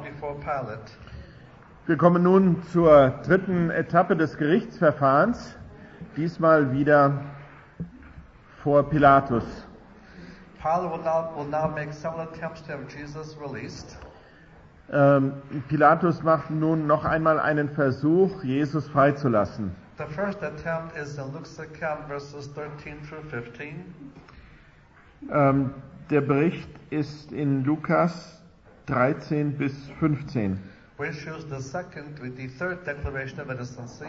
before Pilate. Wir kommen nun zur dritten Etappe des Gerichtsverfahrens, diesmal wieder vor Pilatus. Pilate will now make several attempts to have Jesus released. Pilatus macht nun noch einmal einen Versuch, Jesus freizulassen. The first attempt is in Luke's account, verses 13 through 15. Der Bericht ist in Lukas 13 bis 15. We choose the third declaration of innocency.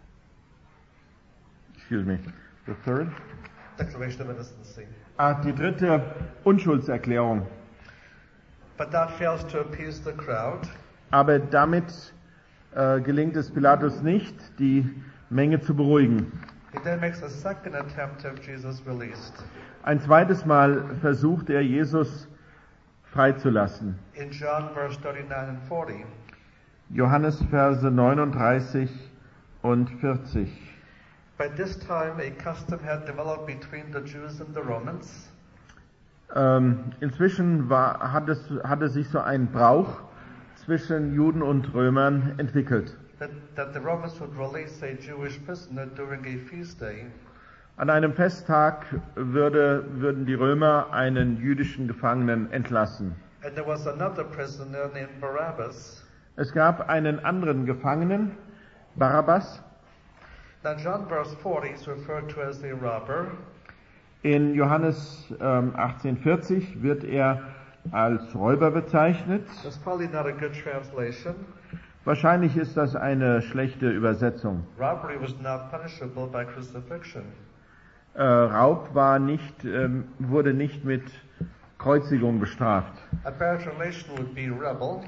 Excuse me. The third? Declaration of innocency. Die dritte Unschuldserklärung. But that fails to appease the crowd. Aber damit gelingt es Pilatus nicht, die Menge zu beruhigen. He then makes a second attempt to have Jesus released. Ein zweites Mal versucht er, Jesus freizulassen. In John verse 39 and 40. Johannes Verse 39 und 40. By this time a custom had developed between the Jews and the Romans. Inzwischen hatte sich so ein Brauch zwischen Juden und Römern entwickelt. That the Romans would release a Jewish prisoner during a feast day. An einem Festtag würden die Römer einen jüdischen Gefangenen entlassen. And there was another prisoner named Barabbas. Es gab einen anderen Gefangenen, Barabbas. Now John verse 40 is referred to as a robber. In Johannes 18,40 wird er als Räuber bezeichnet. That's probably not a good translation. Wahrscheinlich ist das eine schlechte Übersetzung. Robbery was not punishable by crucifixion. Raub wurde nicht mit Kreuzigung bestraft. A better translation would be rebel.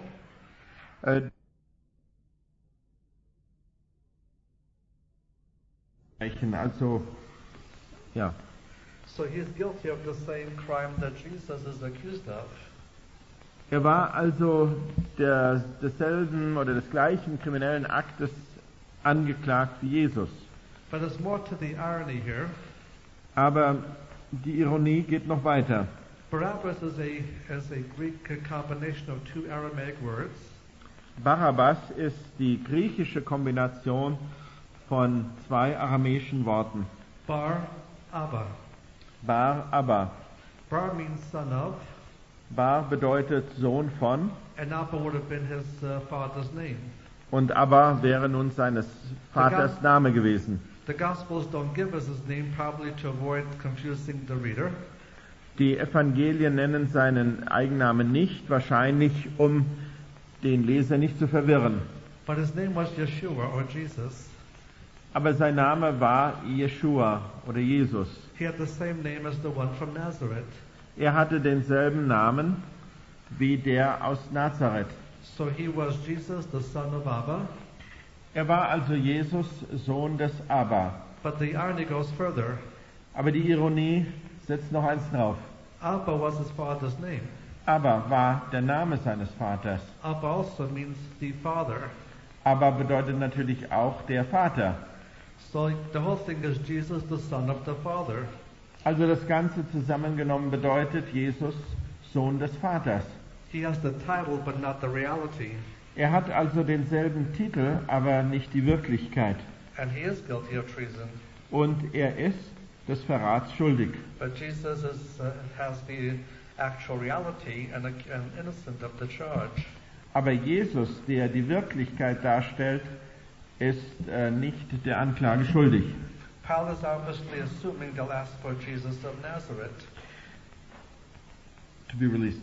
Also, ja. So he is guilty of the same crime that Jesus is accused of. Er war also desselben oder des gleichen kriminellen Aktes angeklagt wie Jesus. But there's more to the irony here. Aber die Ironie geht noch weiter. Barabbas is a Greek combination of two Aramaic words. Barabbas ist die griechische Kombination von zwei aramäischen Worten. Bar Abba. Bar Abba. Bar means son of. Bar bedeutet Sohn von. And Abba would have been his father's name. Und Abba wäre nun seines Vaters Name gewesen. The Gospels don't give us his name, probably to avoid confusing the reader. Die Evangelien nennen seinen Eigennamen nicht, wahrscheinlich um den Leser nicht zu verwirren. But his name was Yeshua or Jesus. Aber sein Name war Jeshua oder Jesus. He had the same name as the one from Nazareth. Er hatte denselben Namen wie der aus Nazareth. So he was Jesus, the son of Abba. Er war also Jesus, Sohn des Abba. But the irony goes further. Aber die Ironie setzt noch eins drauf. Abba was his father's name. Abba war der Name seines Vaters. Abba also means the father. Abba bedeutet natürlich auch der Vater. So the whole thing is Jesus, the son of the Father. Also das Ganze zusammengenommen bedeutet Jesus, Sohn des Vaters. He has the title, but not the reality. Er hat also denselben Titel, aber nicht die Wirklichkeit. And he is guilty of treason. Und er ist des Verrats schuldig. But Jesus has the actual reality and innocent of the charge. Aber Jesus, der die Wirklichkeit darstellt, ist nicht der Anklage schuldig. Pilate is obviously assuming they'll ask for Jesus of Nazareth. To be released.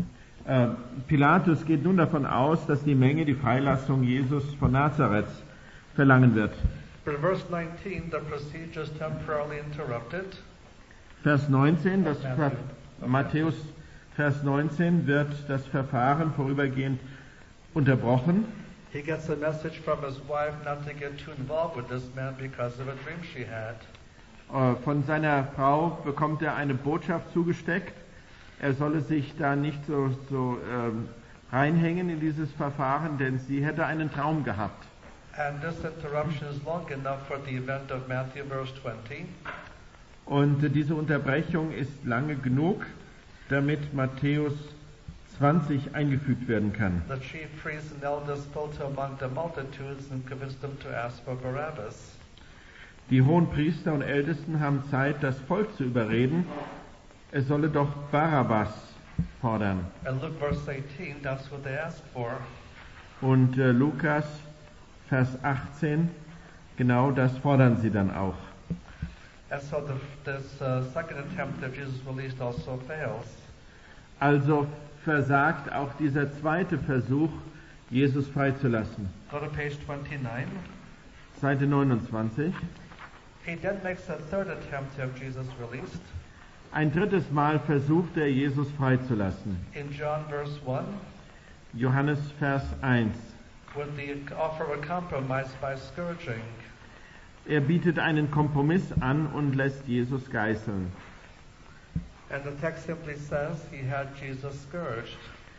Pilatus geht nun davon aus, dass die Menge die Freilassung Jesus von Nazareth verlangen wird. For verse 19, the procedure is temporarily interrupted. Vers 19, Matthäus Vers 19 wird das Verfahren vorübergehend unterbrochen. He gets a message from his wife not to get too involved with this man because of a dream she had. Von seiner Frau bekommt er eine Botschaft zugesteckt. Er solle sich da nicht so reinhängen in dieses Verfahren, denn sie hätte einen Traum gehabt. And this interruption is long enough for the event of Matthew verse 20. Und diese Unterbrechung ist lange genug, damit Matthäus 20 eingefügt werden kann. The chief priests and elders spoke among the multitudes and convinced them to ask for Barabbas. Die hohen Priester und Ältesten haben Zeit, das Volk zu überreden, es solle doch Barabbas fordern. And Luke verse 18, that's what they asked for. Und Lukas, Vers 18, genau das fordern sie dann auch. And so this second attempt of Jesus released also fails. Also versagt auch dieser zweite Versuch, Jesus freizulassen. Go to page 29. Seite 29. He then makes a third attempt to have Jesus released. Ein drittes Mal versucht er, Jesus freizulassen. In John verse 1, Johannes Vers 1. with the offer of a compromise by scourging. Er bietet einen Kompromiss an und lässt Jesus geißeln. And the text simply says he had Jesus scourged.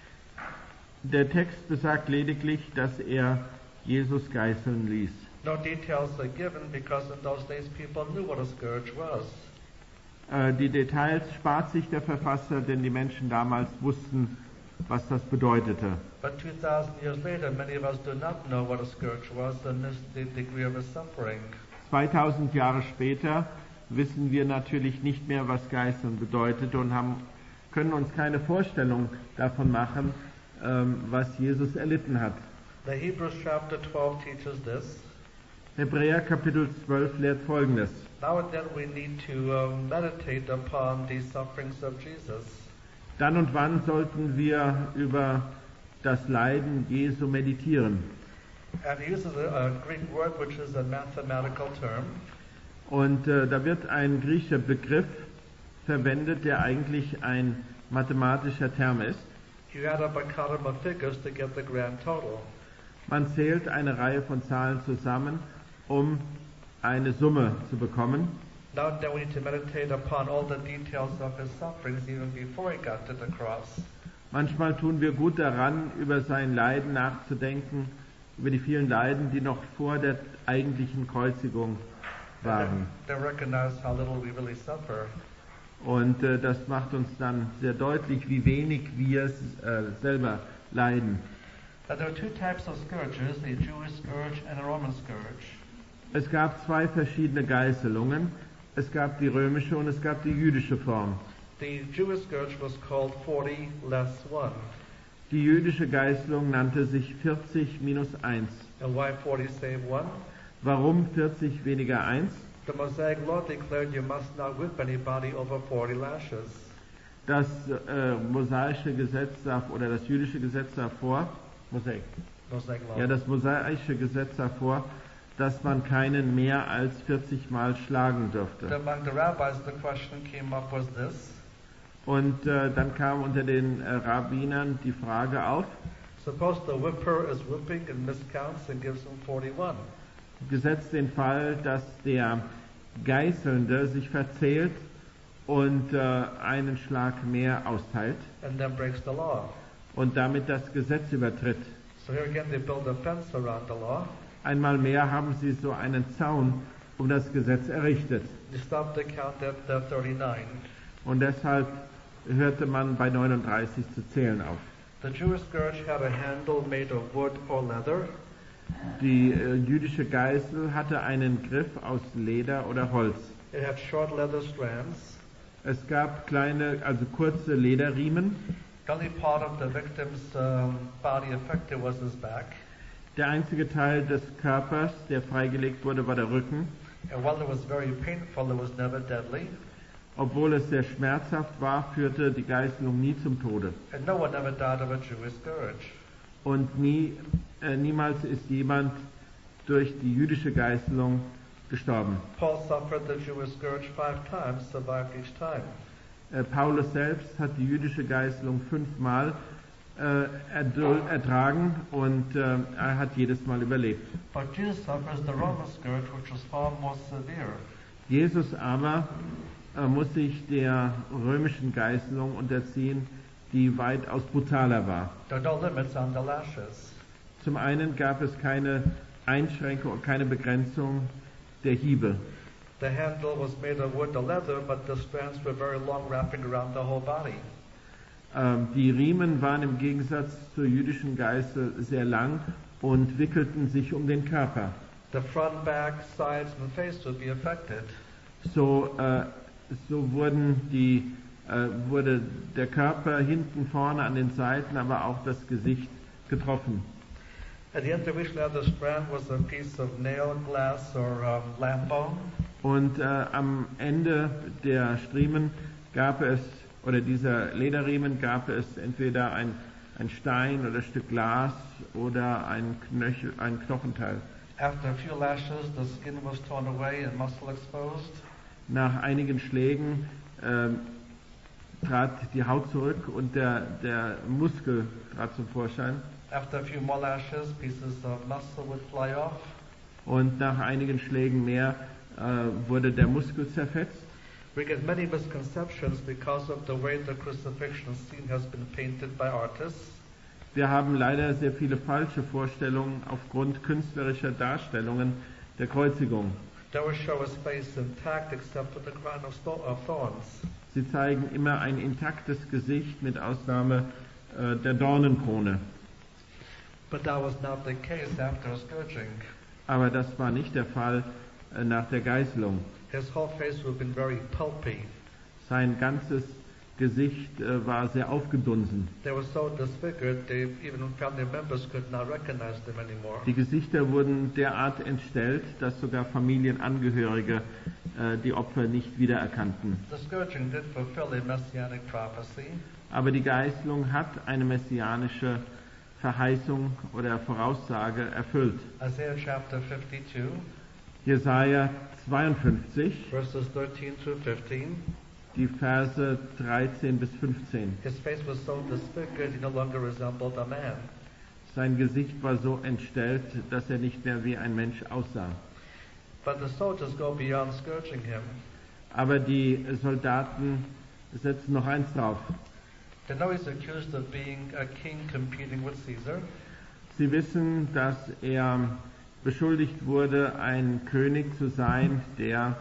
Der Text besagt lediglich, dass er Jesus geißeln ließ. No details are given because in those days people knew what a scourge was. Die Details spart sich der Verfasser, denn die Menschen damals wussten, was das bedeutete. But 2000 years later, many of us do not know what a scourge was and the degree of his suffering. 2000 Jahre später wissen wir natürlich nicht mehr, was Geißeln bedeutet und können uns keine Vorstellung davon machen, was Jesus erlitten hat. The Hebrews chapter 12 teaches this. Hebräer Kapitel 12 lehrt Folgendes. Now and then we need to meditate upon the sufferings of Jesus. Dann und wann sollten wir über das Leiden Jesu meditieren. And he uses a Greek word which is a mathematical term. Und da wird ein griechischer Begriff verwendet, der eigentlich ein mathematischer Term ist. You add up a column of figures to get the grand total. Man zählt eine Reihe von Zahlen zusammen, um eine Summe zu bekommen. Now and then we need to meditate upon all the details of his sufferings even before he got to the cross. Manchmal tun wir gut daran, über sein Leiden nachzudenken, über die vielen Leiden, die noch vor der eigentlichen Kreuzigung waren. Then recognize how little we really suffer. Und das macht uns dann sehr deutlich, wie wenig wir selber leiden. Now there are two types of scourges, the Jewish scourge and the Roman scourge. Es gab zwei verschiedene Geißelungen. Es gab die römische und es gab die jüdische Form. The Jewish scourge was called 40 less 1. Die jüdische Geißelung nannte sich 40 minus 1. And why 40 save 1? Warum 40 weniger 1? The Mosaic law declared you must not whip anybody over 40 lashes. Das mosaische Gesetz oder das jüdische Gesetz sah vor, Mosaic law. ja, das mosaische Gesetz sah vor, dass man keinen mehr als 40 Mal schlagen dürfte. Among the rabbis, the question came up was this. Und dann kam unter den Rabbinern die Frage auf, Suppose the whipper is whipping and miscounts and gives him 41. gesetzt den Fall, dass der Geißelnde sich verzählt und einen Schlag mehr austeilt And then breaks the law. und damit das Gesetz übertritt. So here again they build a fence around the law. Einmal mehr haben sie so einen Zaun um das Gesetz errichtet. They stopped the count at 39. Und deshalb hörte man bei 39 zu zählen auf. The Jewish scourge had a handle made of wood or leather. Die jüdische Geißel hatte einen Griff aus Leder oder Holz. It had short leather strands. Es gab kurze Lederriemen. The only part of the victim's body affected was his back. Der einzige Teil des Körpers, der freigelegt wurde, war der Rücken. And while it was very painful, it was never deadly. Obwohl es sehr schmerzhaft war, führte die Geißelung nie zum Tode. And no one ever died of a Jewish scourge. Und niemals ist jemand durch die jüdische Geißelung gestorben. Paul suffered the Jewish scourge 5 times, survived each time. Paulus selbst hat die jüdische Geißelung 5-mal ertragen und er hat jedes Mal überlebt. But Jesus suffers the Roman scourge, which was far more severe. Jesus aber muss sich der römischen Geißelung unterziehen, die weitaus brutaler war. There are no limits on the lashes. Zum einen gab es keine Einschränkung und keine Begrenzung der Hiebe. The handle was made of wood or leather, but the strands were very long, wrapping around the whole body. Die Riemen waren im Gegensatz zur jüdischen Geißel sehr lang und wickelten sich um den Körper. The front, back, sides, and face would be affected. So wurde der Körper hinten, vorne, an den Seiten, aber auch das Gesicht getroffen. At the end of each leather strand was a piece of nail, glass, or lamb bone. Und am Ende der Striemen gab es, oder dieser Lederriemen gab es entweder ein Stein oder ein Stück Glas oder ein Knochenteil. After a few lashes, the skin was torn away and muscle exposed. Nach einigen Schlägen trat die Haut zurück und der Muskel trat zum Vorschein. After a few more lashes, pieces of muscle would fly off. Und nach einigen Schlägen mehr wurde der Muskel zerfetzt. We get many misconceptions because of the way the crucifixion scene has been painted by artists. Wir haben leider sehr viele falsche Vorstellungen aufgrund künstlerischer Darstellungen der Kreuzigung. They will show his face intact except for the crown of thorns. Sie zeigen immer ein intaktes Gesicht mit Ausnahme der Dornenkrone. But that was not the case after scourging. Aber das war nicht der Fall nach der Geißelung. His whole face would have been very pulpy. Sein ganzes Gesicht war sehr aufgedunsen. They were so disfigured, even family members could not recognize them anymore. Die Gesichter wurden derart entstellt, dass sogar Familienangehörige die Opfer nicht wiedererkannten. The scourging did fulfill a messianic prophecy. Aber die Geißelung hat eine messianische Verheißung oder Voraussage erfüllt. Isaiah chapter 52, Jesaja 52, verses 13 through 15. die Verse 13 bis 15. His face was so disfigured he no longer resembled a man. Sein Gesicht war so entstellt, dass er nicht mehr wie ein Mensch aussah. But the soldiers go beyond scourging him. Aber die Soldaten setzen noch eins drauf. They know he's accused of being a king competing with Caesar. Sie wissen, dass er beschuldigt wurde, ein König zu sein, der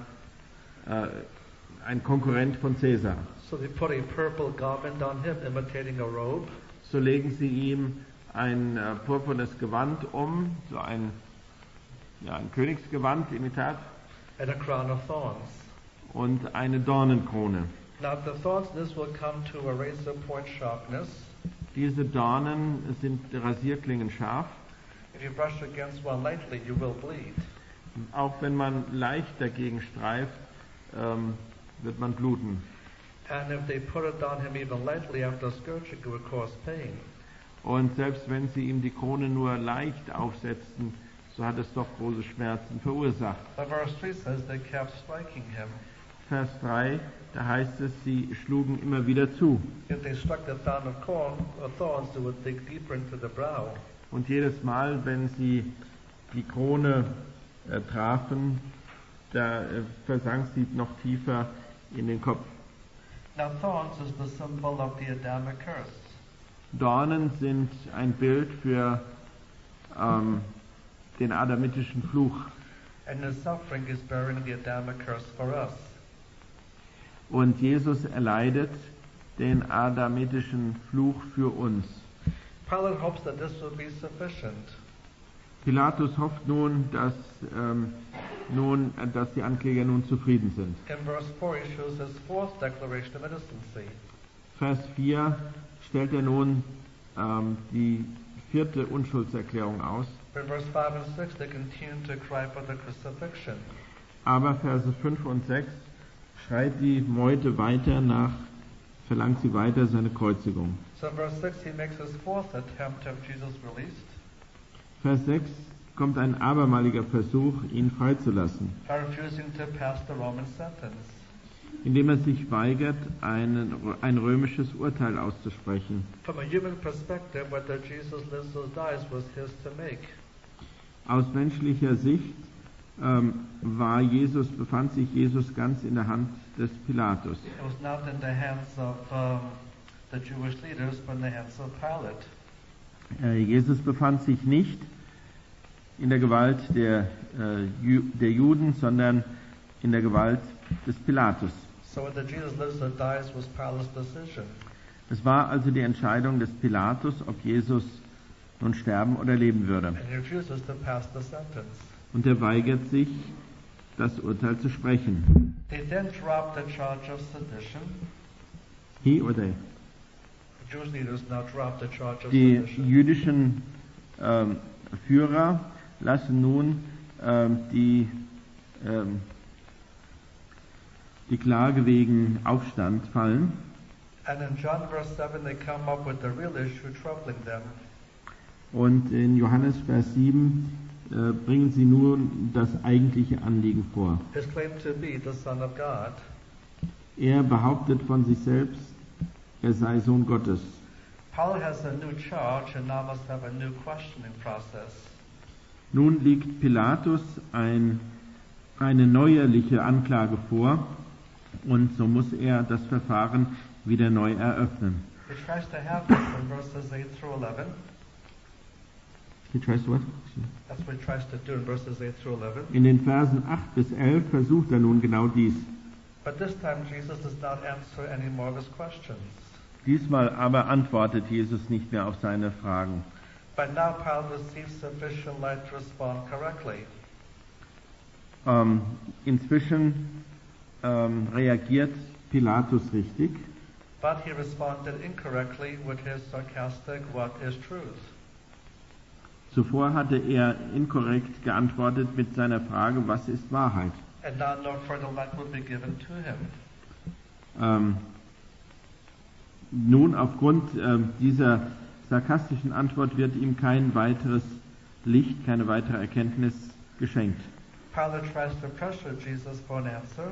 ein Konkurrent von Caesar. So they put a purple garment on him, imitating a robe, So legen sie ihm ein purpurnes Gewand um, so ein Königsgewand, Imitat, and a crown of thorns. und eine Dornenkrone. Now the thorns, this will come to a razor point sharpness. Diese Dornen sind rasierklingenscharf. If you brush against one lightly, you will bleed. Auch wenn man leicht dagegen streift, wird man bluten. And if they put it on him even lightly after scourging, it would cause pain. Und selbst wenn sie ihm die Krone nur leicht aufsetzten, so hat es doch große Schmerzen verursacht. But verse 3 says they kept striking him. Vers 3, da heißt es, sie schlugen immer wieder zu. If they struck the crown of thorns, it would dig deeper into the brow. Und jedes Mal, wenn sie die Krone trafen, da versank sie noch tiefer in den Kopf. Now thorns is the symbol of the Adamic curse. Dornen sind ein Bild für den adamitischen Fluch. And his suffering is bearing the Adamic curse for us. Und Jesus erleidet den adamitischen Fluch für uns. Pilate hopes that this will be sufficient. Pilatus hofft nun, dass die Ankläger nun zufrieden sind. In verse 4, he shows his fourth declaration of innocency. Vers 4 stellt er nun die vierte Unschuldserklärung aus. In verse 5 and 6, they continue to cry for the crucifixion. Aber Verse 5 und 6 schreit die Meute weiter verlangt sie weiter seine Kreuzigung. So in verse 6, he makes his fourth attempt to have Jesus released. Vers 6 kommt ein abermaliger Versuch, ihn freizulassen, By refusing to pass the Roman sentence. indem er sich weigert, ein römisches Urteil auszusprechen. From a human perspective, whether Jesus lives or dies was his to make. Aus menschlicher Sicht befand sich Jesus ganz in der Hand des Pilatus. It was not in the hands of the Jewish leaders, but in the hands of Pilate. Jesus befand sich nicht in der Gewalt der Juden, sondern in der Gewalt des Pilatus. So whether Jesus lives or dies was Pilate's decision. Es war also die Entscheidung des Pilatus, ob Jesus nun sterben oder leben würde. And he refuses to pass the sentence. Und er weigert sich, das Urteil zu sprechen. They then drop the charge of sedition. He or they? The Jewish leaders now drop the charge of Die sedition. jüdischen Führer lassen nun die Klage wegen Aufstand fallen. And in John verse 7 they come up with the real issue troubling them. Und in Johannes Vers 7 bringen sie nun das eigentliche Anliegen vor. His claim to be the Son of God. Er behauptet von sich selbst, er sei Sohn Gottes. Paul has a new charge and now must have a new questioning process. Nun liegt Pilatus eine neuerliche Anklage vor und so muss er das Verfahren wieder neu eröffnen. He tries to have this in verses 8 through 11. He tries what? That's what he tries to do in verses 8 through 11. In den Versen 8 bis 11 versucht er nun genau dies. But this time Jesus does not answer any more of his questions. Diesmal aber antwortet Jesus nicht mehr auf seine Fragen. But now Pilate receives sufficient light to respond correctly. Inzwischen reagiert Pilatus richtig, But he responded incorrectly with his sarcastic, "What is truth?" Zuvor hatte er inkorrekt geantwortet mit seiner Frage, was ist Wahrheit? And now no further light will be given to him. Nun, aufgrund dieser sarkastischen Antwort wird ihm kein weiteres Licht, keine weitere Erkenntnis geschenkt. Pilate tries to pressure Jesus for an answer.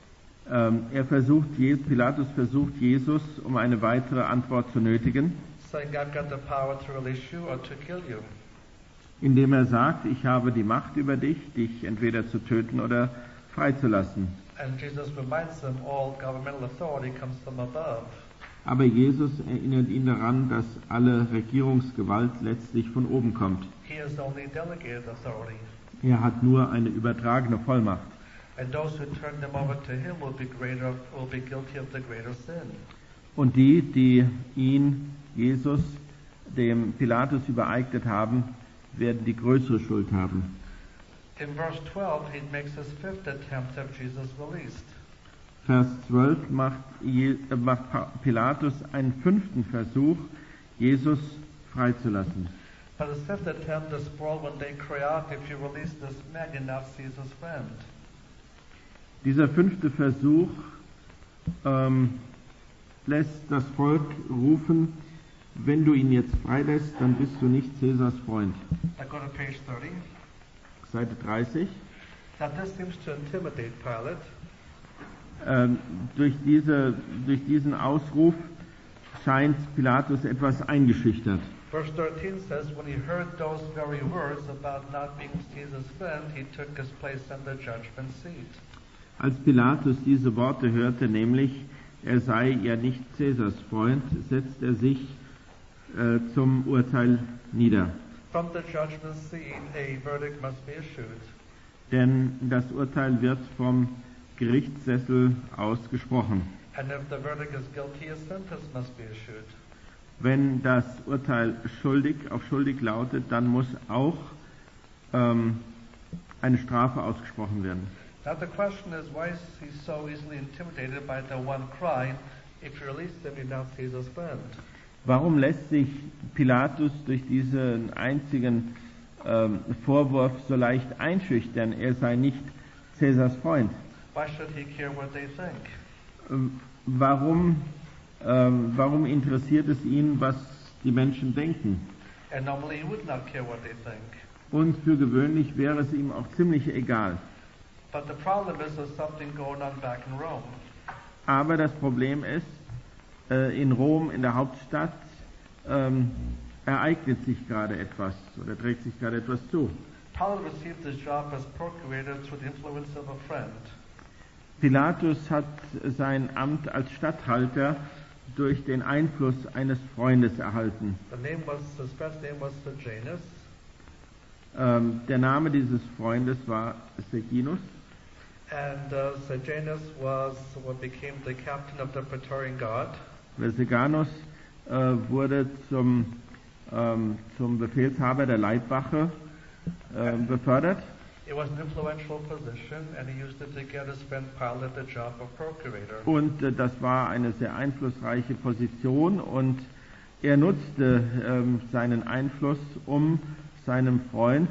Pilatus versucht Jesus, um eine weitere Antwort zu nötigen, Saying, "I've got the power to release you or to kill you." indem er sagt, ich habe die Macht über dich, dich entweder zu töten oder freizulassen. And Jesus reminds him all governmental authority comes from above. Aber Jesus erinnert ihn daran, dass alle Regierungsgewalt letztlich von oben kommt. He has only delegated authority. Er hat nur eine übertragene Vollmacht. And those who turn them over to him will be guilty of the greater sin. Und die ihn, Jesus, dem Pilatus übereignet haben, werden die größere Schuld haben. In verse 12, he makes his fifth attempt to have Jesus released. Vers 12 macht Pilatus einen 5. Versuch, Jesus freizulassen. But his fifth attempt is spoiled when they cry out, "If you release this man, you're not Caesar's friend." Dieser 5. Versuch lässt das Volk rufen, wenn du ihn jetzt freilässt, dann bist du nicht Cäsars Freund. I go to page 30. Seite 30. Now this seems to intimidate Pilate. Durch diesen Ausruf scheint Pilatus etwas eingeschüchtert. Verse 13 says, "When he heard those very words about not being Caesar's friend, he took his place on the judgment seat." Als Pilatus diese Worte hörte, nämlich er sei ja nicht Cäsars Freund, setzt er sich zum Urteil nieder. From the judgment seat, a verdict must be issued. Denn das Urteil wird vom Gerichtssessel ausgesprochen. And if the verdict is guilty, a sentence must be issued. Wenn das Urteil auf schuldig lautet, dann muss auch eine Strafe ausgesprochen werden. Now the question is, why is he so easily intimidated by the one cry, "If you release him, you're not Caesar's friend"? Warum lässt sich Pilatus durch diesen einzigen Vorwurf so leicht einschüchtern, er sei nicht Cäsars Freund? Why should he care what they think? Warum interessiert es ihn, was die Menschen denken? And normally he would not care what they think. Und für gewöhnlich wäre es ihm auch ziemlich egal. But the problem is there's something going on back in Rome. Aber das Problem ist, in Rom, in der Hauptstadt, ereignet sich gerade etwas oder trägt sich gerade etwas zu. Pilate received his job as procurator through the influence of a friend. Pilatus hat sein Amt als Statthalter durch den Einfluss eines Freundes erhalten. His friend's name was Sejanus. Der Name dieses Freundes war Sejanus. And Sejanus was what became the captain of the Praetorian Guard. Vesiganus wurde zum Befehlshaber der Leibwache befördert. It was an influential position, and he used it to get his friend Pilate the job of procurator. Und das war eine sehr einflussreiche Position, und er nutzte seinen Einfluss, um seinem Freund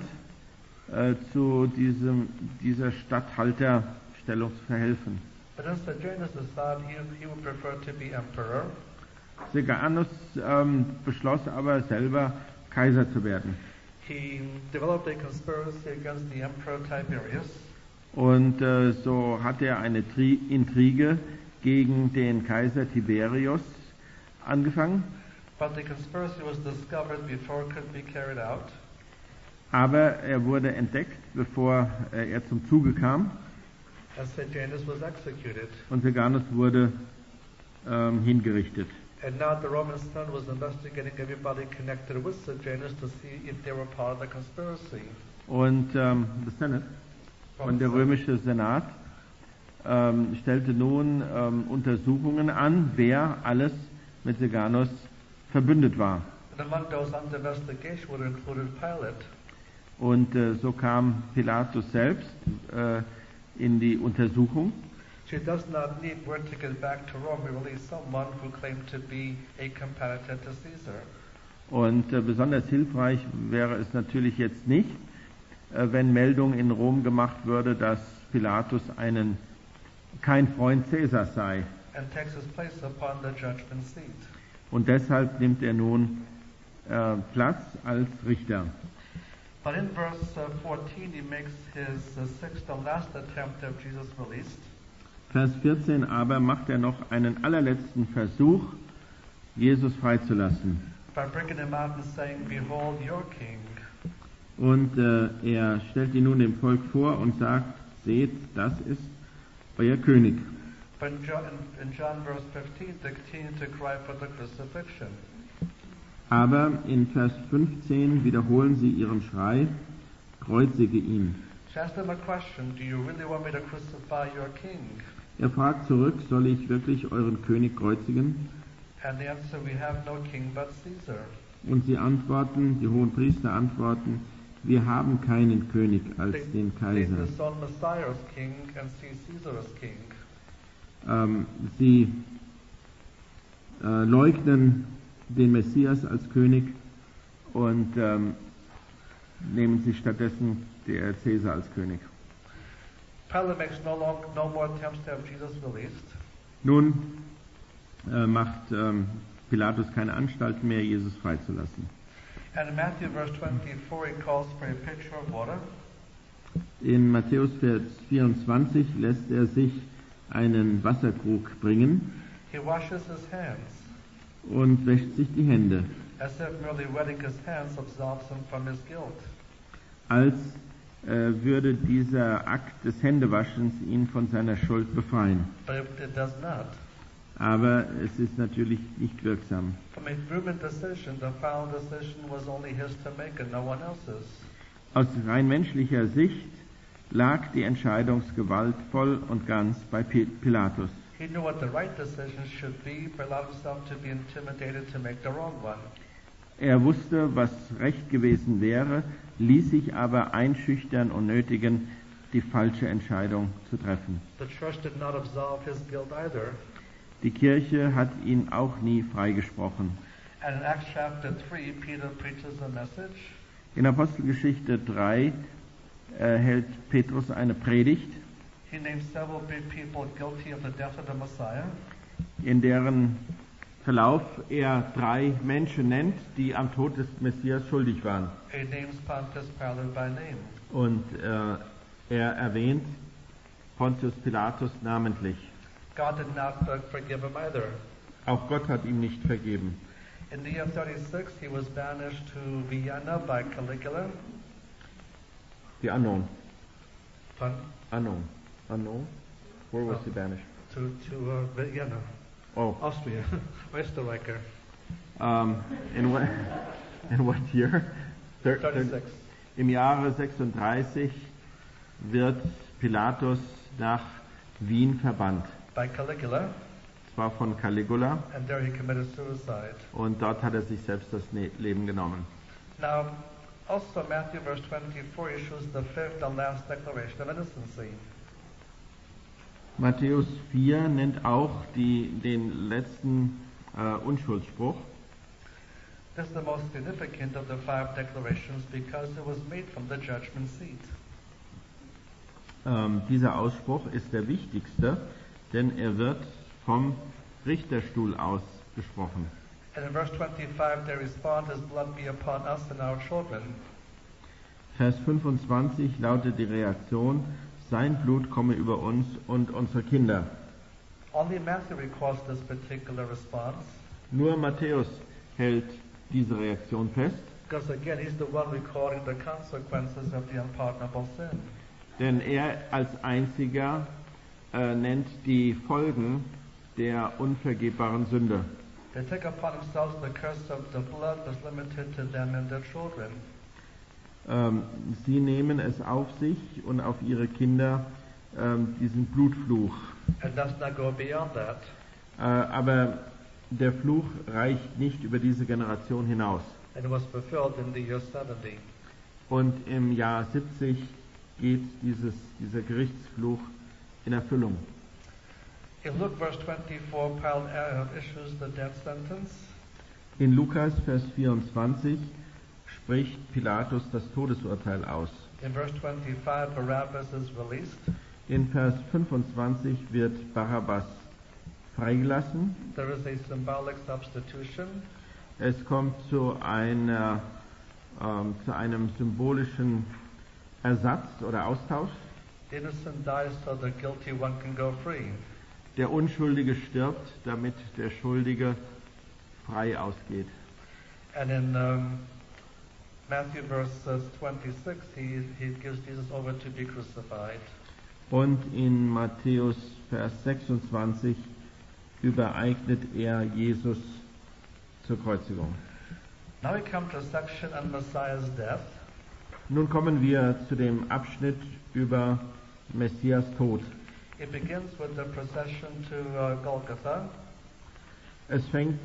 zu dieser Statthalterstellung zu verhelfen. But then Sejanus decided he would prefer to be emperor. Sejanus beschloss aber selber, Kaiser zu werden. He developed a conspiracy against the emperor Tiberius. Und so hat er eine Intrige gegen den Kaiser Tiberius angefangen. But the conspiracy was discovered before it could be carried out. Aber er wurde entdeckt, bevor er zum Zuge kam. And Sejanus was executed. Und Sejanus wurde hingerichtet. And now the Roman Senate was investigating everybody connected with Sejanus to see if they were part of the conspiracy. Und the Senate und der römische Senat stellte nun Untersuchungen an, wer alles mit Sejanus verbündet war. And among those under investigation would have included Pilate. Und so kam Pilatus selbst in die Untersuchung. She does not need word to get back to Rome. We release someone who claimed to be a competitor to Caesar. Und besonders hilfreich wäre es natürlich jetzt nicht, wenn Meldung in Rom gemacht würde, dass Pilatus kein Freund Caesars sei. And takes his place upon the judgment seat. Und deshalb nimmt er nun Platz als Richter. But in verse 14 he makes his sixth and last attempt of Jesus released. Vers 14 aber macht er noch einen allerletzten Versuch, Jesus freizulassen. By bringing him out and saying, "Behold your king." Und er stellt ihn nun dem Volk vor und sagt, seht, das ist euer König. But in John verse 15 they continue to cry for the crucifixion. Aber in Vers 15 wiederholen sie ihren Schrei, kreuzige ihn. She asked them a question, "Do you really want me to crucify your king?" Er fragt zurück, soll ich wirklich euren König kreuzigen? And they answer, "We have no king but Caesar." Und sie antworten, die Hohenpriester antworten, wir haben keinen König als den They Kaiser. disown Messiah as king and see Caesar as king. Sie leugnen den Messias als König und nehmen sich stattdessen der Caesar als König. Pilate makes no more attempts to have Jesus released. Nun macht Pilatus keine Anstalt mehr, Jesus freizulassen. And in Matthew verse 24 he calls for a pitcher of water. In Matthäus Vers 24 lässt er sich einen Wasserkrug bringen He washes his hands, und wäscht sich die Hände, as if merely wetting his hands absolves him from his guilt. als würde dieser Akt des Händewaschens ihn von seiner Schuld befreien. But it does not. Aber es ist natürlich nicht wirksam. From a human decision, the final decision was only his to make and no one else's. Aus rein menschlicher Sicht lag die Entscheidungsgewalt voll und ganz bei Pilatus. He knew what the right decision should be, but allowed himself to be intimidated to make the wrong one. Er wusste, was recht gewesen wäre, ließ sich aber einschüchtern und nötigen, die falsche Entscheidung zu treffen. The church did not absolve his guilt either. Die Kirche hat ihn auch nie freigesprochen. And in Acts chapter 3, Peter preaches a message. In Apostelgeschichte 3 hält Petrus eine Predigt, He names several big people guilty of the death of the Messiah. in deren Verlauf er 3 Menschen nennt, die am Tod des Messias schuldig waren. He names Pontius Pilate by name. Und er erwähnt Pontius Pilatus namentlich. God did not forgive him either. Auch Gott hat ihm nicht vergeben. In the year 36, he was banished to Vienna by Caligula. The unknown. Pardon? Unknown. Unknown? Where was he banished? To Vienna, Oh, Austria, Österreicher. in what year? 36. Im Jahre 36 wird Pilatus nach Wien verbannt. By Caligula. zwar von Caligula, and there he committed suicide. und dort hat er sich selbst das Leben genommen. Now, also Matthew verse 24 issues the fifth and last declaration of innocency. Matthäus 4 nennt auch den letzten Unschuldsspruch. This is the most significant of the five declarations because it was made from the judgment seat. Dieser Ausspruch ist der wichtigste, denn er wird vom Richterstuhl aus gesprochen. And in verse 25 they respond, His blood be upon us and our children. Vers 25 lautet die Reaktion, sein Blut komme über uns und unsere Kinder. Only Matthew records this particular response. Nur Matthäus hält diese Reaktion fest, Because again, he's the one recording the consequences of the unpardonable sin. denn er als einziger nennt die Folgen der unvergebbaren Sünde. They take upon themselves the curse of the blood that's limited to them and their children. Sie nehmen es auf sich und auf ihre Kinder, diesen Blutfluch. And does not go beyond that. Aber der Fluch reicht nicht über diese Generation hinaus. And it was fulfilled in the year 70. Und im Jahr 70 geht dieser Gerichtsfluch in Erfüllung. In Luke verse 24, Pilate issues the death sentence. In Lukas Vers 24 spricht Pilatus das Todesurteil aus. In verse 25, Barabbas is released. In Vers 25 wird Barabbas freigelassen. There is a symbolic substitution. Es kommt zu einem symbolischen Ersatz oder Austausch. The innocent dies so the guilty one can go free. Der Unschuldige stirbt, damit der Schuldige frei ausgeht. And in Matthew verse 26, he gives Jesus over to be crucified. Und in Matthäus Vers 26 übereignet er Jesus zur Kreuzigung. Now we come to a section on Messiah's death. Nun kommen wir zu dem Abschnitt über Messias Tod. It begins with the procession to Golgotha. Es fängt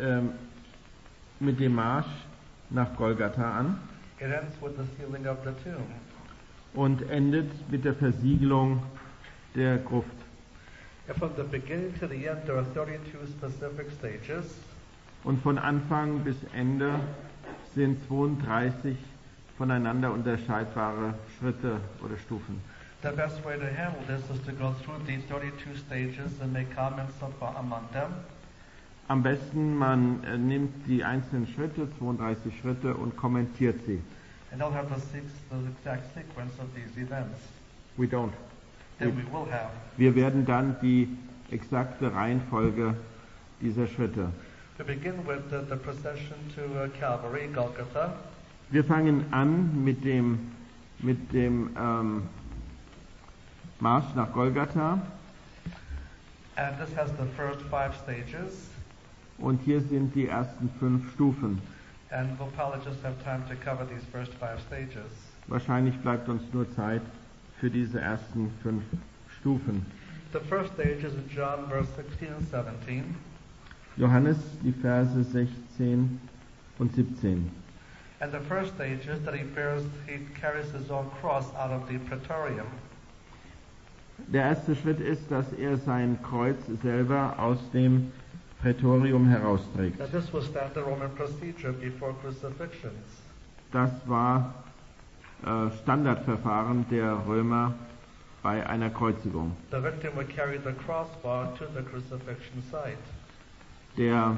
mit dem Marsch nach Golgatha an It ends with the sealing of the tomb. und endet mit der Versiegelung der Gruft. And from the beginning to the end, there are 32 specific stages. Und von Anfang bis Ende sind 32 voneinander unterscheidbare Schritte oder Stufen. The best way to handle this is to go through these 32 stages and make comments among them. Am besten, man nimmt die einzelnen Schritte, 32 Schritte, und kommentiert sie. And they'll have the exact sequence of these events. We don't. Then we will have. Wir werden dann die exakte Reihenfolge dieser Schritte. To begin with the procession to Calvary, Golgotha. Wir fangen an mit dem Marsch nach Golgatha. And this has the first 5 stages. Und hier sind die ersten 5 Stufen. And we'll probably just have time to cover these first 5 stages. Wahrscheinlich bleibt uns nur Zeit für diese ersten 5 Stufen. The first stage is in John verse 16 and 17. Johannes, die Verse 16 und 17. And the first stage is that he carries his own cross out of the praetorium. Der erste Schritt ist, dass er sein Kreuz selber aus dem Prätorium herausträgt. Now this was standard Roman procedure before crucifixions. Das war Standardverfahren der Römer bei einer Kreuzigung. The victim would carry the crossbar to the crucifixion site. Der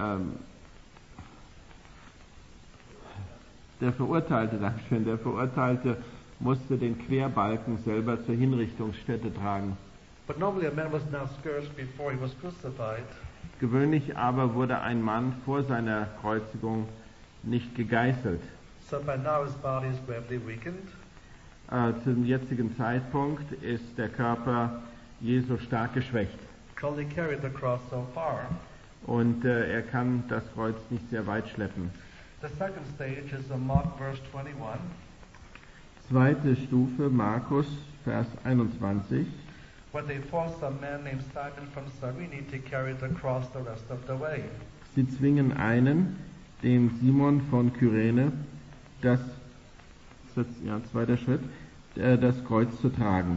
Verurteilte musste den Querbalken selber zur Hinrichtungsstätte tragen. But normally a man was not scourged before he was crucified. Gewöhnlich aber wurde ein Mann vor seiner Kreuzigung nicht gegeißelt. So by now his body is gravely weakened. Zum jetzigen Zeitpunkt ist der Körper Jesu stark geschwächt. Could only carry the cross so far. Und er kann das Kreuz nicht sehr weit schleppen. The second stage is in Mark verse 21. Zweite Stufe, Markus, Vers 21. where they forced a man named Simon from Cyrene to carry the cross the rest of the way. Sie zwingen einen, den Simon von Kyrene, zweiter Schritt, das Kreuz zu tragen.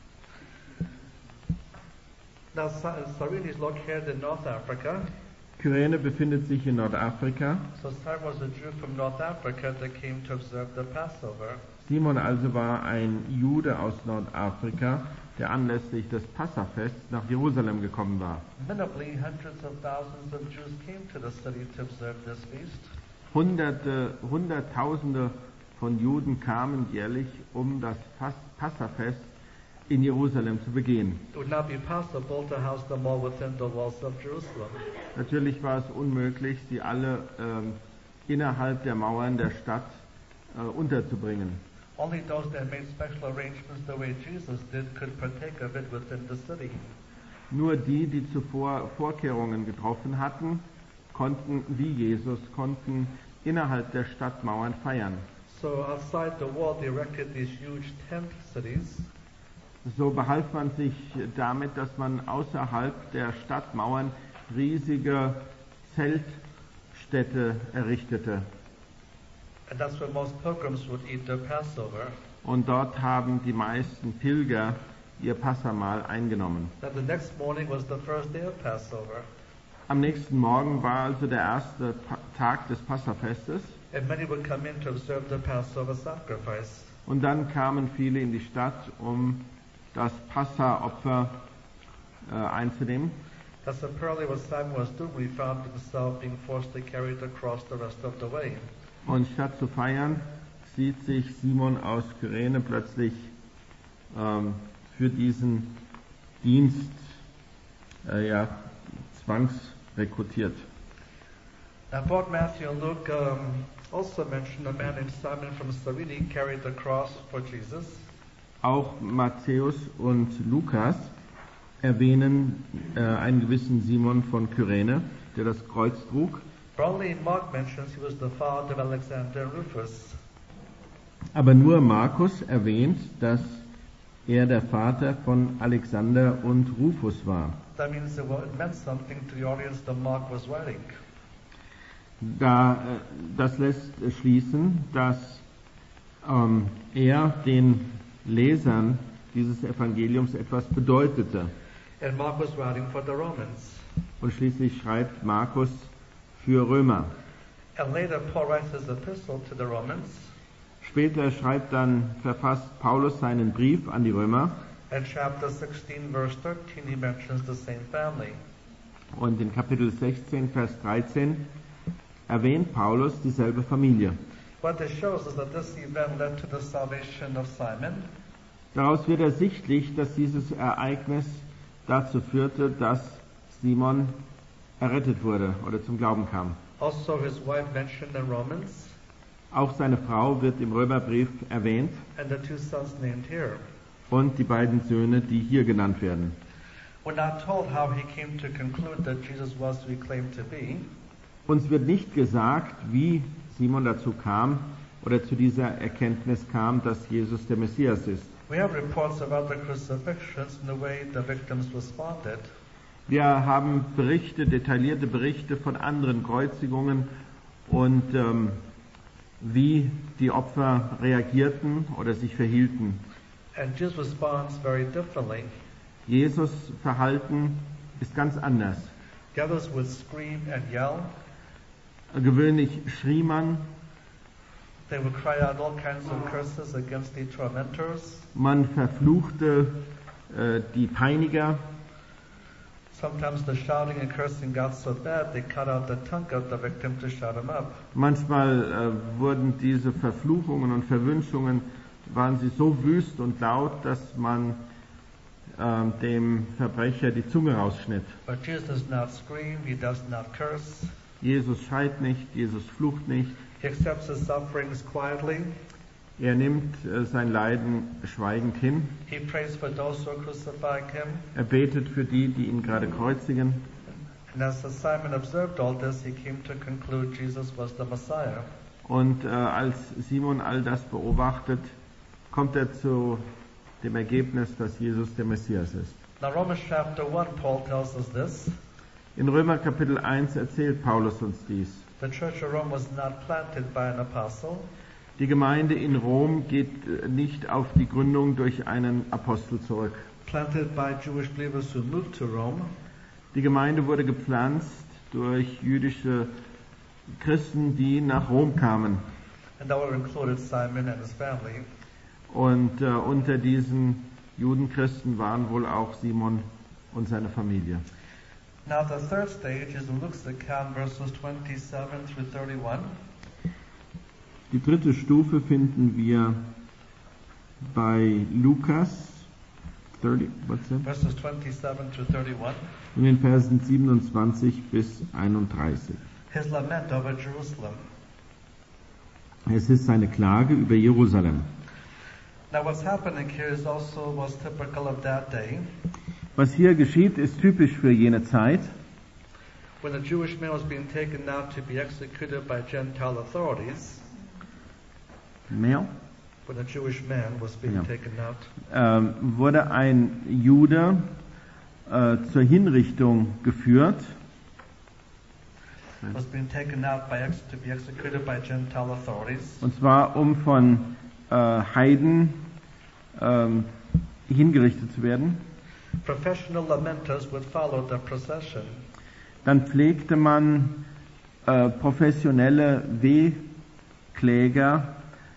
Now, Cyrene is located in North Africa. Kyrene befindet sich in Nordafrika. So Simon was a Jew from North Africa that came to observe the Passover. Simon also war ein Jude aus Nordafrika, der anlässlich des Passafests nach Jerusalem gekommen war. Minimally, hundreds of thousands of Jews came to the city to observe this feast. Hunderttausende von Juden kamen jährlich, um das Passafest in Jerusalem zu begehen. It would not be possible to house them all within the walls of Jerusalem. Natürlich war es unmöglich, sie alle innerhalb der Mauern der Stadt unterzubringen. Only those that made special arrangements the way Jesus did could partake of it within the city. Nur die, die zuvor Vorkehrungen getroffen hatten, konnten innerhalb der Stadtmauern feiern. So outside the wall they erected these huge tent cities. So behalf man sich damit, dass man außerhalb der Stadtmauern riesige Zeltstädte errichtete. And that's where most pilgrims would eat their Passover. Und dort haben die meisten Pilger ihr Passamahl eingenommen. Now the next morning was the first day of Passover. Am nächsten Morgen war also der erste Tag des Passafestes. And many would come in to observe the Passover sacrifice. Und dann kamen viele in die Stadt, um das Passaopfer einzunehmen. That's apparently what Simon was doing when he found himself being forced to carry the cross the rest of the way. Und statt zu feiern, sieht sich Simon aus Kyrene plötzlich für diesen Dienst zwangsrekrutiert. Now both Matthew and Luke also mention a man named Simon from Cyrene carried the cross for Jesus. Auch Matthäus und Lukas erwähnen einen gewissen Simon von Kyrene, der das Kreuz trug. But only Mark mentions he was the father of Alexander and Rufus. Aber nur Markus erwähnt, dass er der Vater von Alexander und Rufus war. That means it meant something to the audience that Mark was writing. Das lässt schließen, dass er den Lesern dieses Evangeliums etwas bedeutete. And Mark was writing for the Romans. Und schließlich schreibt Markus für Römer. And later Paul writes his epistle to the Romans. Später verfasst Paulus seinen Brief an die Römer. In chapter 16, verse 13, he mentions the same family. Und in Kapitel 16, Vers 13 erwähnt Paulus dieselbe Familie. What this shows is that this event led to the salvation of Simon. Daraus wird ersichtlich, dass dieses Ereignis dazu führte, dass Simon errettet wurde oder zum Glauben kam. Also his wife mentioned in Romans. Auch seine Frau wird im Römerbrief erwähnt. And the two sons named here. Und die beiden Söhne, die hier genannt werden. We're not told how he came to conclude that Jesus was who he claimed to be. Uns wird nicht gesagt, wie Simon dazu kam oder zu dieser Erkenntnis kam, dass Jesus der Messias ist. We have reports of other crucifixions and the way the victims responded. Wir haben detaillierte Berichte von anderen Kreuzigungen und wie die Opfer reagierten oder sich verhielten. And Jesus responds very differently. Jesus' Verhalten ist ganz anders. The others would scream and yell. Gewöhnlich schrie man. They would cry out all kinds of curses against the tormentors. Man verfluchte die Peiniger. Sometimes the shouting and cursing got so bad they cut out the tongue of the victim to shut him up. Manchmal wurden diese Verfluchungen und Verwünschungen waren sie so wüst und laut, dass man dem Verbrecher die Zunge rausschnitt. But Jesus does not scream, he does not curse. Jesus schreit nicht, Jesus flucht nicht. He accepts his sufferings quietly. Er nimmt sein Leiden schweigend hin. He prays for those who are crucifying him. Er betet für die, die ihn gerade kreuzigen. And as Simon observed all this, he came to conclude Jesus was the Messiah. Und als Simon all das beobachtet, kommt er zu dem Ergebnis, dass Jesus der Messias ist. Now Romans chapter 1, Paul tells us this. In Römer Kapitel 1 erzählt Paulus uns dies. The church of Rome was not planted by an apostle. Die Gemeinde in Rom geht nicht auf die Gründung durch einen Apostel zurück. Planted by Jewish believers who moved to Rome. Die Gemeinde wurde gepflanzt durch jüdische Christen, die nach Rom kamen. And that would included Simon and his family. Und unter diesen Judenchristen waren wohl auch Simon und seine Familie. Now the third stage is in Luke's account, verses 27 through 31. Die dritte Stufe finden wir bei Lukas 30, what's that? Verses 27 through 31. In den Versen 27 bis 31. His lament over Jerusalem. Es ist seine Klage über Jerusalem. Now what's happening here is also was typical of that day. Was hier geschieht, ist typisch für jene Zeit. When a Jewish man was being taken out to be executed by Gentile authorities. Mehr? When a Jewish man was being taken out. Wurde ein Jude zur Hinrichtung geführt. Was being taken out to be executed by Gentile authorities. Und zwar um von Heiden hingerichtet zu werden. Professional lamenters would follow the procession. Dann pflegte man professionelle Wehkläger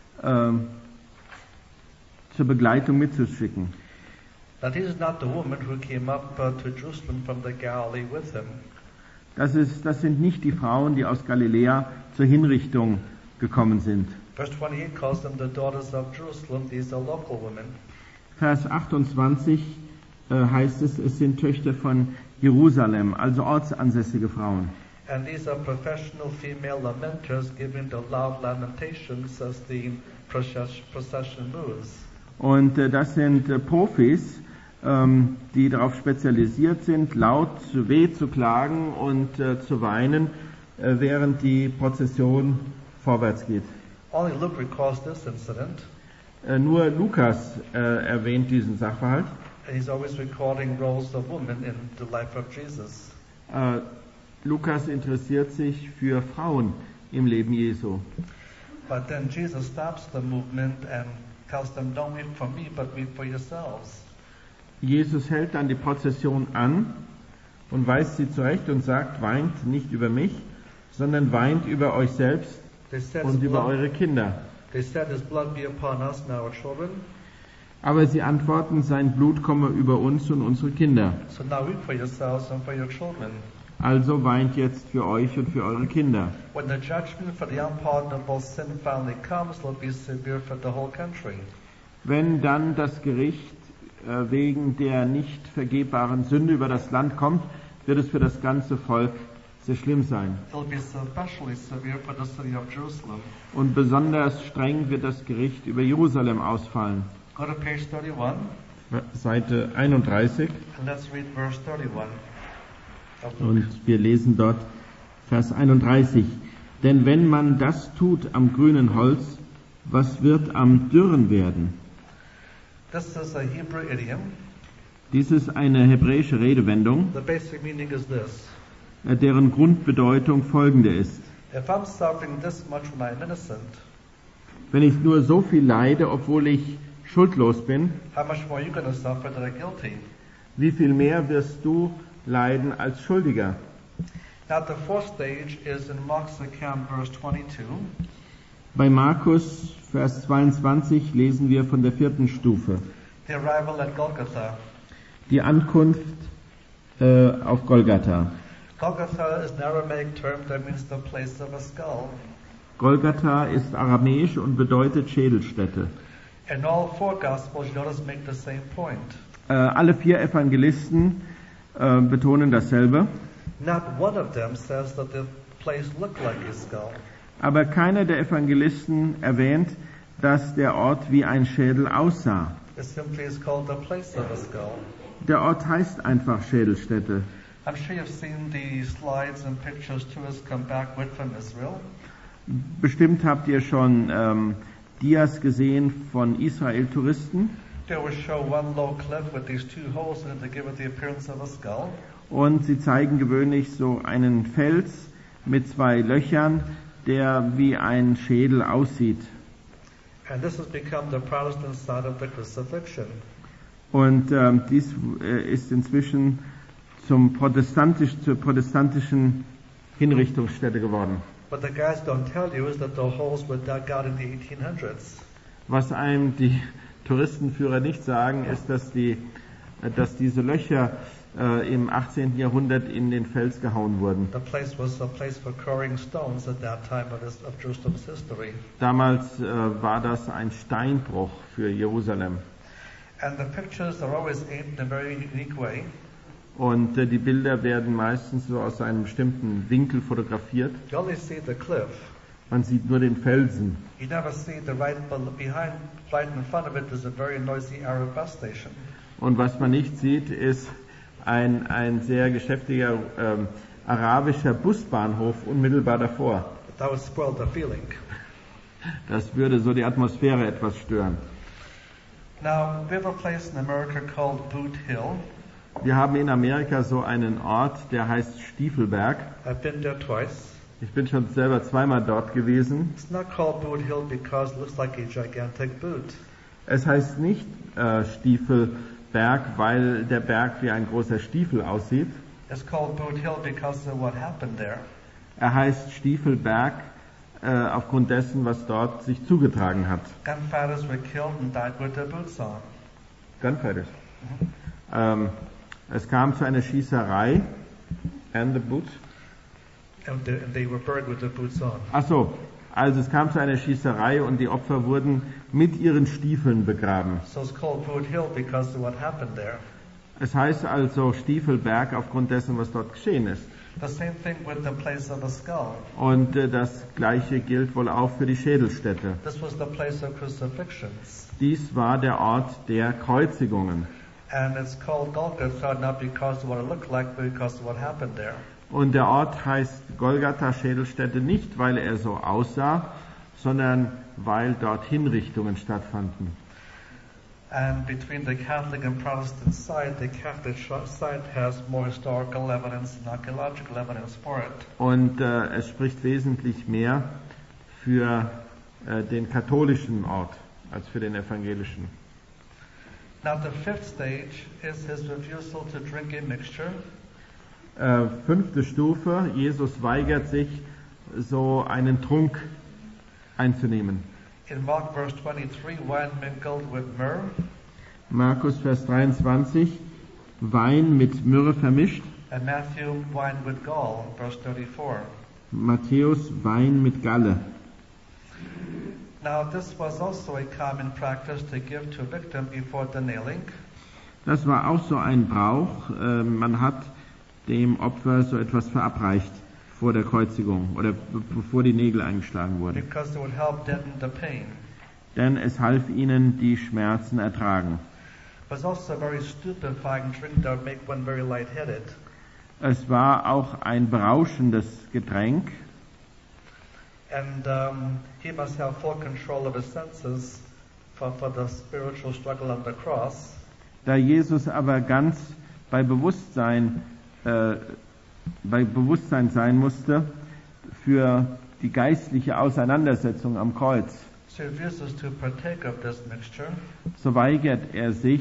zur Begleitung mitzuschicken. Now this is not the woman who came up to Jerusalem from the Galilee with him. Das sind nicht die Frauen, die aus Galiläa zur Hinrichtung gekommen sind. Verse 28 calls them the daughters of Jerusalem. These are local women. Vers 28 heißt es sind Töchter von Jerusalem, also ortsansässige Frauen. And these are professional female lamenters giving the loud lamentations as the procession moves. Und das sind Profis, die darauf spezialisiert sind, laut weh zu klagen und zu weinen, während die Prozession vorwärts geht. Only Luke recalls this incident. Nur Lukas erwähnt diesen Sachverhalt. And he's always recording roles of women in the life of Jesus. Lukas interessiert sich für Frauen im Leben Jesu. But then Jesus stops the movement and tells them, don't weep for me, but weep for yourselves. Jesus hält dann die Prozession an und weist sie zurecht und sagt, weint nicht über mich, sondern weint über euch selbst und über eure Kinder. They said, his blood be upon us and our children. Aber sie antworten, sein Blut komme über uns und unsere Kinder. So now weep for yourselves and for your children. Also weint jetzt für euch und für eure Kinder. When the judgment for the unpardonable sin finally comes, it will be severe for the whole country. Wenn dann das Gericht wegen der nicht vergebbaren Sünde über das Land kommt, wird es für das ganze Volk sehr schlimm sein. It will be especially severe for the city of Jerusalem. Und besonders streng wird das Gericht über Jerusalem ausfallen. Go to page 31. Seite 31. And let's read verse 31. Und wir lesen dort Vers 31. Denn wenn man das tut am grünen Holz, was wird am dürren werden? This is a Hebrew idiom. Dies ist eine hebräische Redewendung, The basic meaning is this. Deren Grundbedeutung folgende ist. If I'm suffering this much when I'm innocent, wenn ich nur so viel leide, obwohl ich schuldlos bin, how much more are you going to suffer that are guilty? Wie viel mehr wirst du leiden als Schuldiger? Now the fourth stage is in Mark's account, verse 22. Bei Markus, Vers 22, lesen wir von der vierten Stufe. The arrival at Golgotha. Die Ankunft auf Golgatha. Golgotha is an Aramaic term that means the place of a skull. Golgatha ist aramäisch und bedeutet Schädelstätte. And all four Gospels, you notice, make the same point. Alle vier Evangelisten betonen dasselbe. Not one of them says that the place looked like a skull. Aber keiner der Evangelisten erwähnt, dass der Ort wie ein Schädel aussah. It simply is called the place of a skull. Der Ort heißt einfach Schädelstätte. I'm sure you've seen the slides and pictures tourists come back with from Israel. Bestimmt habt ihr schon Dias gesehen von Israel-Touristen. They will show one low cliff with these two holes in it to give it the appearance of a skull. Und sie zeigen gewöhnlich so einen Fels mit zwei Löchern, der wie ein Schädel aussieht. And this has become the Protestant side of the crucifixion. Und dies ist inzwischen zur protestantischen Hinrichtungsstätte geworden. What the guys don't tell you is that the holes were dug out in the 1800s. Was einem die Touristenführer nicht sagen, ist, dass diese Löcher im 18. Jahrhundert in den Fels gehauen wurden. The place was a place for quarrying stones at that time of Jerusalem's history. Damals war das ein Steinbruch für Jerusalem. And the pictures are always aimed in a very unique way. Und die Bilder werden meistens so aus einem bestimmten Winkel fotografiert. You only see the cliff. Man sieht nur den Felsen. You never see the right in front of it is a very noisy Arab bus station. Und was man nicht sieht, ist ein sehr geschäftiger arabischer Busbahnhof unmittelbar davor. That would spoil the feeling. Das würde so die Atmosphäre etwas stören. Now, we have a place in America called Boot Hill. Wir haben in Amerika so einen Ort, der heißt Stiefelberg. I've been there twice. Ich bin schon selber zweimal dort gewesen. It's not called Boot Hill because it looks like a gigantic boot. Es heißt nicht Stiefelberg, weil der Berg wie ein großer Stiefel aussieht. It's called Boot Hill because of what happened there. Er heißt Stiefelberg aufgrund dessen, was dort sich zugetragen hat. Gunfighters were killed and died with their boots on. Gunfighters. Es kam zu einer Schießerei. And the boots? And they were buried with their boots on. Ach so, also es kam zu einer Schießerei und die Opfer wurden mit ihren Stiefeln begraben. So it's called Boot Hill because of what happened there. Es heißt also Stiefelberg aufgrund dessen, was dort geschehen ist. The same thing with the place of the skull. Und das Gleiche gilt wohl auch für die Schädelstätte. This was the place of crucifixions. Dies war der Ort der Kreuzigungen. And it's called Golgotha not because of what it looked like, but because of what happened there. Und der Ort heißt Golgatha Schädelstätte nicht, weil er so aussah, sondern weil dort Hinrichtungen stattfanden. And between the Catholic and Protestant side, the Catholic side has more historical evidence and archaeological evidence for it. Und es spricht wesentlich mehr für den katholischen Ort als für den evangelischen. Now the fifth stage is his refusal to drink a mixture. 5. Stufe, Jesus weigert sich, so einen Trunk einzunehmen. In Mark verse 23, wine mingled with myrrh. Markus Vers 23, Wein mit Myrrhe vermischt. And Matthew, wine with gall, verse 34. Matthäus, Wein mit Galle. Now this was also a common practice to give to a victim before the nailing. Das war auch so ein Brauch. Man hat dem Opfer so etwas verabreicht vor der Kreuzigung oder bevor die Nägel eingeschlagen wurden. Because it would help deaden the pain. Denn es half ihnen, die Schmerzen ertragen. But it's also a very stupefying drink that would make one very lightheaded. Es war auch ein berauschendes Getränk. And he must have full control of his senses for the spiritual struggle on the cross. Da Jesus aber ganz bei Bewusstsein sein musste für die geistliche Auseinandersetzung am Kreuz, So he refuses to partake of this mixture. so weigert er sich,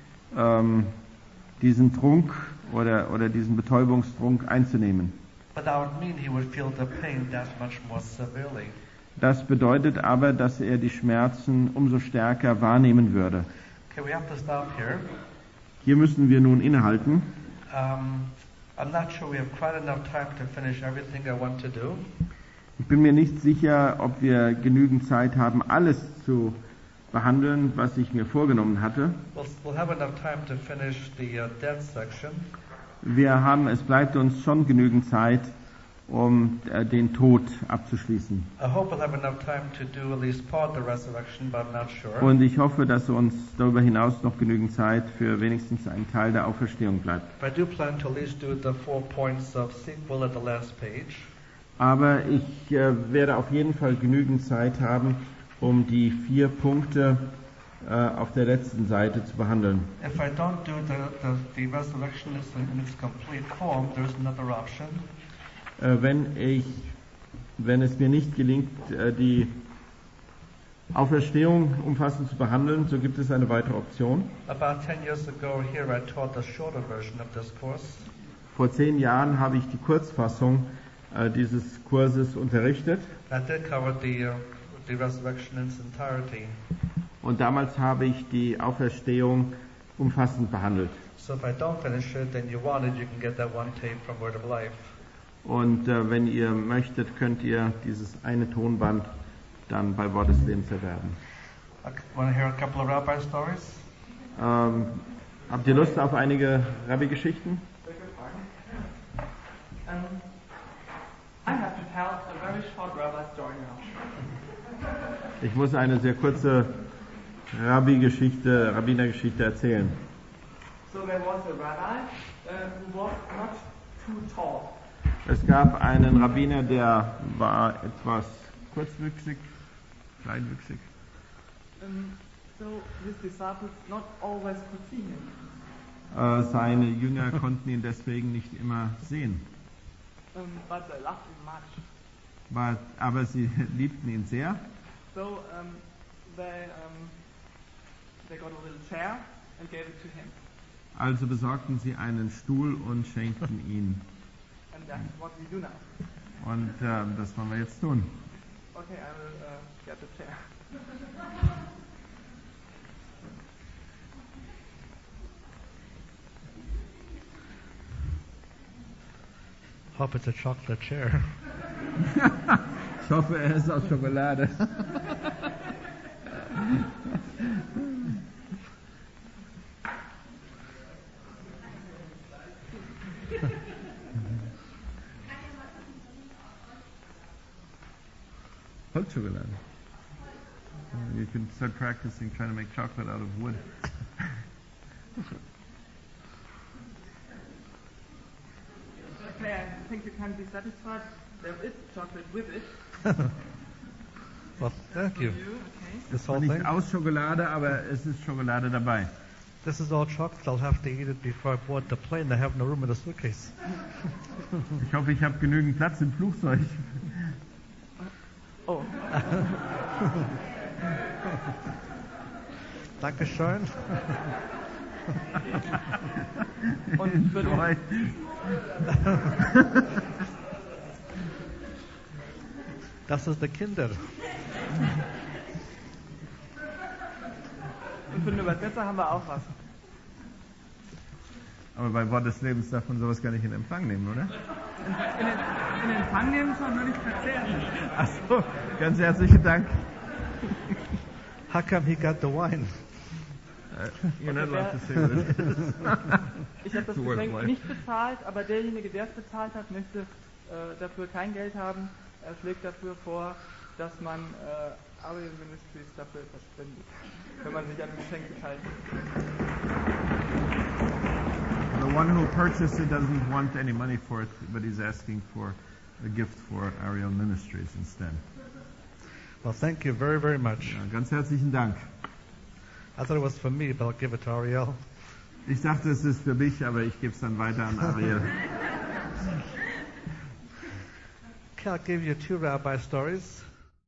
diesen Trunk oder diesen Betäubungstrunk einzunehmen. But that would mean he would feel the pain that much more severely. Das bedeutet aber, dass er die Schmerzen umso stärker wahrnehmen würde. Okay, we have to stop here. Hier müssen wir nun innehalten. I'm not sure we have quite enough time to finish everything I want to do. Ich bin mir nicht sicher, ob wir genügend Zeit haben, alles zu behandeln, was ich mir vorgenommen hatte. We'll have enough time to finish the death section. Es bleibt uns schon genügend Zeit, um den Tod abzuschließen. I hope we'll have enough time to do at least part of the resurrection, but I'm not sure. Und ich hoffe, dass uns darüber hinaus noch genügend Zeit für wenigstens einen Teil der Auferstehung bleibt. But I do plan to at least do the 4 points of sequel at the last page. Aber ich werde auf jeden Fall genügend Zeit haben, um die 4 Punkte auf der letzten Seite zu behandeln. If I don't do the resurrection in its complete form, there's another option. Wenn es mir nicht gelingt, die Auferstehung umfassend zu behandeln, so gibt es eine weitere Option. About 10 years ago here I taught the shorter version of this course. Vor 10 Jahren habe ich die Kurzfassung dieses Kurses unterrichtet. That did cover the resurrection in its entirety. Und damals habe ich die Auferstehung umfassend behandelt. So if I don't finish it, then you want it, you can get that one tape from Word of Life. Und wenn ihr möchtet, könnt ihr dieses eine Tonband dann bei Wort des Lebens erwerben. Want to hear a couple of rabbi stories? Habt ihr Lust auf einige Rabbi-Geschichten? I have to tell a very short rabbi story now. Ich muss eine sehr kurze Rabbinergeschichte erzählen. So there was a rabbi who was not too tall. Es gab einen Rabbiner, der war etwas kurzwüchsig, kleinwüchsig. So his disciples not always could see him. Seine Jünger konnten ihn deswegen nicht immer sehen. But they loved him much. Aber sie liebten ihn sehr. So they got a little chair and gave it to him. Also besorgten sie einen Stuhl und schenkten ihn. And that's what we do now. Und das wollen wir jetzt tun. Okay, I will get the chair. Hope it's a chocolate chair. Ich hoffe, er ist aus Schokolade. Holzschokolade. You can start practicing trying to make chocolate out of wood. Okay, I think you can be satisfied. There is chocolate with it. Well, thank you. Okay. This whole Nicht thing. aus Schokolade, aber es ist Schokolade dabei. This is all chocolate. I'll have to eat it before I board the plane. I have no room in the suitcase. Ich hoffe, ich habe genügend Platz im Flugzeug. Oh. Dankeschön. Und für den, Das ist der Kinder. und für den Übersetzer haben wir auch was. Aber bei Wort des Lebens darf man sowas gar nicht in Empfang nehmen, oder? In Empfang nehmen schon, nur nicht verzehren. Achso, ganz herzlichen Dank. How come he got the wine? You're not allowed to say this. Ich habe das It's a word of Geschenk life. nicht bezahlt, aber derjenige, der es bezahlt hat, möchte dafür kein Geld haben. Er schlägt dafür vor, dass man Ariel Ministries dafür verspendet, wenn man sich an dem Geschenk beteiligt. The one who purchased it doesn't want any money for it, but he's asking for a gift for Ariel Ministries instead. Well, thank you very, very much. Ja, ganz herzlichen Dank. I thought it was for me, but I'll give it to Ariel. Ich dachte, es ist für mich, aber ich gebe es dann weiter an Ariel. Okay, I'll give you two rabbi stories.